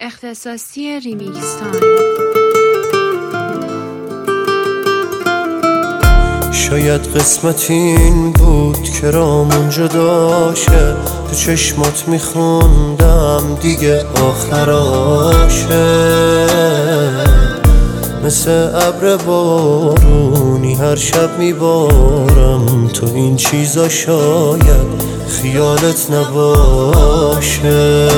اختصاصی ریمیکس تایم. شاید قسمت این بود که رامون جدا شه، تو چشمات میخوندم دیگه آخراشه. مثل ابر بارونی هر شب میبارم، تو این چیزا شاید خیالت نباشه.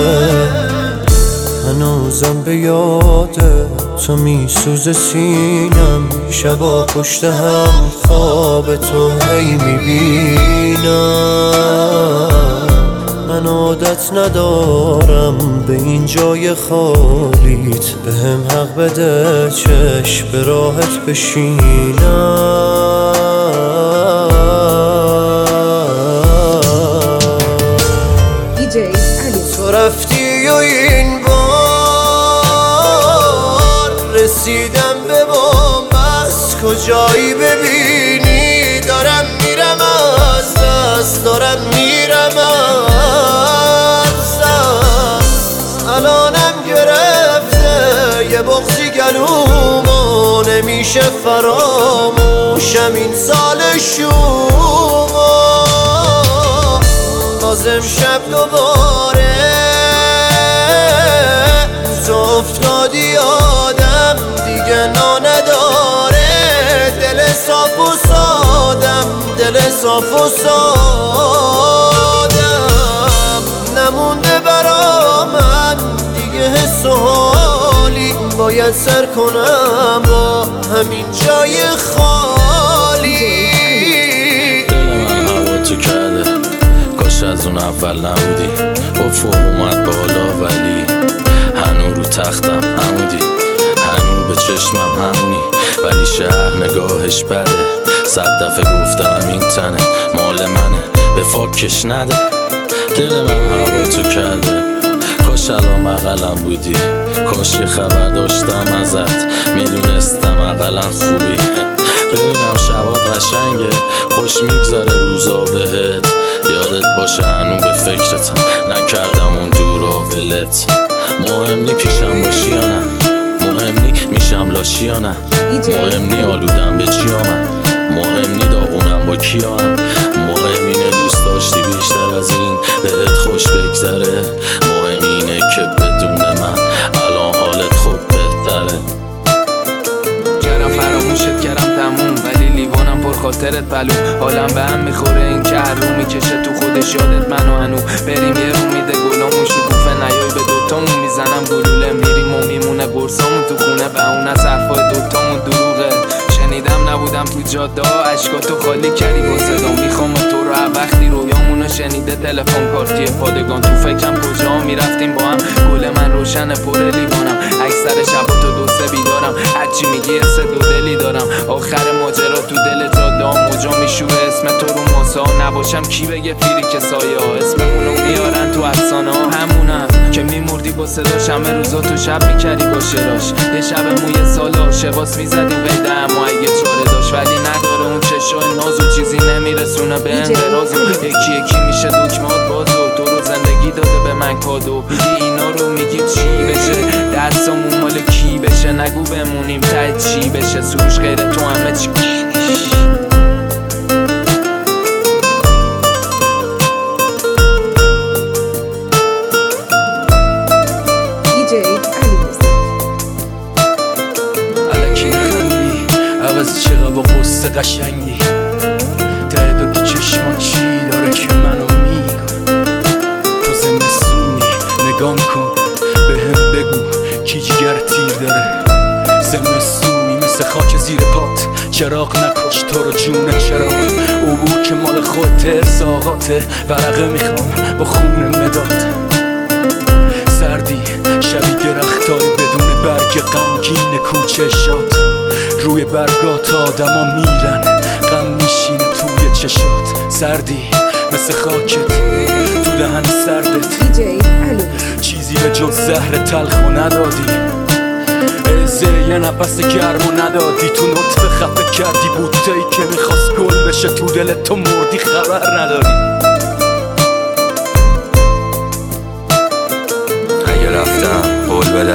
هنوزم به یاده تو میسوزه سینم، شبا پشت هم خواب تو هی میبینم. من عادت ندارم به این جای خالیت، به هم حق بده چشم به راحت بشینم. تو رفتی و این بار رسیدم به بنبست، کجایی ببینی دارم میرم از دست، دارم میرم از دست. الانم گرفته یه بغضی گلومو، نمیشه فراموشم این سال شومو. باز امشب دوباره تو افتادی آدم دیگه نداره. دل صاف و سادم، دل صاف و سادم، نمونده برا من دیگه حس و حالی. باید سر کنم با همین جای خالی. دل من هوا تو کرده، کاش از اون اول نبودی. افق اومد بالا ولی هنو رو تختم همودی، هنو به چشمم همونی. ولی شهر نگاهش بده، 100 دفعه گفتم این تنه مال منه، به فاکش نده. دل من هوا تو کرده، کاش الان بغلم بودی. کاش یه خبر داشتم ازت، میدونستم اقلا خوبی. ببینم شبات قشنگه، خوش میگذره روزا بهت. یادت باشه هنو به فکرتم، نکردم اون دورا ولت. مهم نی پیشم باشی یا نه، مهم نی میشم لاشی یا نه، مهم نی آلودم به چی آمد، مهم نی داغونم با کی هم. مهم اینه دوست داشتی بیشتر از این بهت خوش بگذره. مهم اینه که بدون من الان حالت خوب بهتره. کردم فراموشت کردم تموم، ولی لیوانم پر خاطرت پلو. حالم به هم میخوره این که هر رو میکشه تو خودش یادت منو هنو. بریم یه رو میده گلامون شکوفه، نیای به دوتامون میزنم گلوله. میریم و میمونه قرصامون تو خونه و اون از حرفای دوتامون دروغه. شنیدم نبودم تو جاده ها، عشقاتو خالی کردی با صدا. میخوام تو رو وقتی رویامونو شنیده تلفن کارتی پادگان. تو فکرم کجا میرفتیم با هم، گل من روشن پر لیوانم. اکثر شبا تو دو سه بیدارم، هرچی میگی سه دو دلی دارم. آخر ماجرا تو دل جاده ها موجا میشوره اسم تو رو ماسا. نباشم کی بگه فیری که سایه ها اسممونو میارن تو افسانه ها. همونم که میمردی با صداش، همه روزا تو شب میکردی با شراش. یه شب موی سالا شواس میزدیم قیده، اما اگه چاره داشت ولی نداره اون چشای نازو. چیزی نمیرسونه به انقراض، یکی یکی میشه دکمات بازو. تو رو زندگی داده به من کادو، میگی اینا رو میگی چی بشه، دستامون مال کی بشه. نگو بمونیم ته چی بشه، سروش غیر تو همه چی الکی نخندی عوض چقدر با قصه قشنگی. ته دو چشمان چی داره که منو میگه. تو زمستونی نگام کن به هم بگو کی جگر تیر داره. زمستونی مثل خاک زیر پات، چراغ نکش تو رو جون چراغ. عبور که مال خودت ساقاته، ورقه میخوام با خون مداد. سردی شبی درختای بدون برگ غمگین کوچه شاد. روی برگات آدما میرن، غم میشینه توی چشات. سردی مثل خاکت تو دهن سردت، چیزی به جز زهر تلخو ندادی. یه نفس گرمو ندادی، تو نطفه خفه کردی بوته‌ای که میخواست گل بشه. تو دلت تو مردی خبر نداری. اگه رفتم قول بده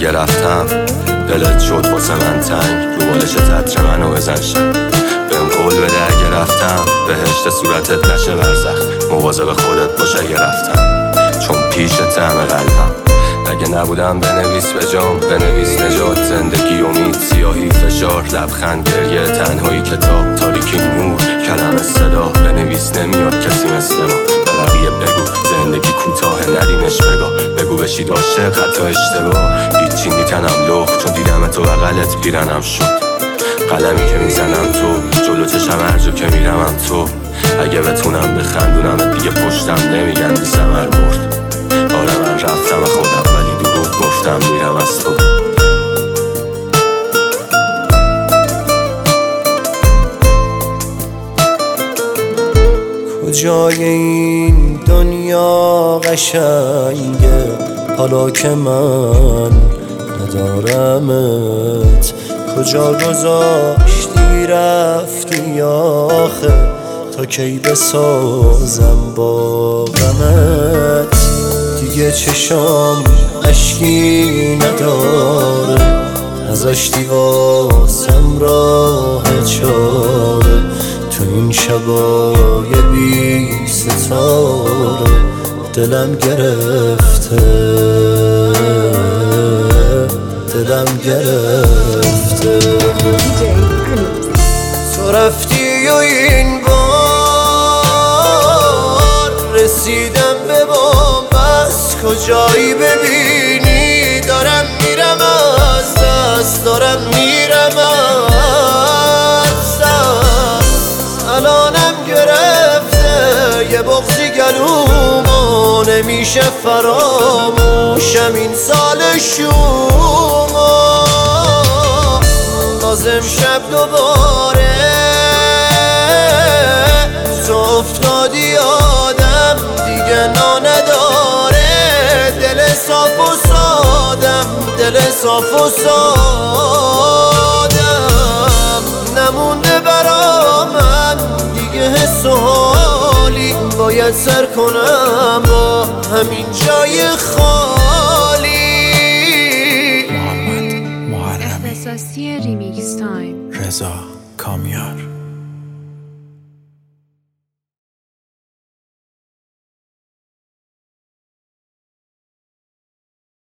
اگه رفتم دلت شد واسه من تنگ، رو بالش تتر منو بزن شب. بهم قول بده اگه رفتم بهشت صورتت نشه برزخ، مواظب خودت باش اگه رفتم چون پیشت همه قلبم. اگه نبودم بنویس به جام، بنویس نجات، زندگی، امید، سیاهی، فشار، لبخند، گریه، تنهایی، کتاب، تاریکی، نور، کلمه، صدا. بنویس نمیاد کسی مثل ما، به بقیه بگو زندگی کوتاه ندینش بگاه، بگو بشید عاشق حتی اشتباه. هیچی میکنم لخ چون دیدم تو بغلت پیرنم شد، قلمی که میزنم تو، جلو چشم هر جا که میرمم تو. اگه بتونم بخندونم دیگه پشتم نمیگن بی ثمر مرد. آره من رفتم خودم ولی دروغ گفتم میرم از تو. کجای این دنیا قشنگه حالا که من ندارمت، کجا گذاشتی رفتی آخه، تا کی بسازم با غمت. دیگه چشام اشکی نداره، نذاشتی واسم راه چاره، تو این شبای بی ستاره دلم گرفته، دلم گرفته. تو رفتی و این بار رسیدم به بنبست، کجایی ببینی دارم میرم از دست، دارم میرم از دست. الانم گرفته یه بغضی گلومو، نمیشه فراموشم این سال شومو. باز امشب دوباره تو افتادی آدم، دیگه نا نداره دل صاف و سادم، دل صاف و سادم. نمونده برامن دیگه حس و حالی، باید سر کنم با همین جای خالی. احساسی ریمیکس تایم. رضا کامیار.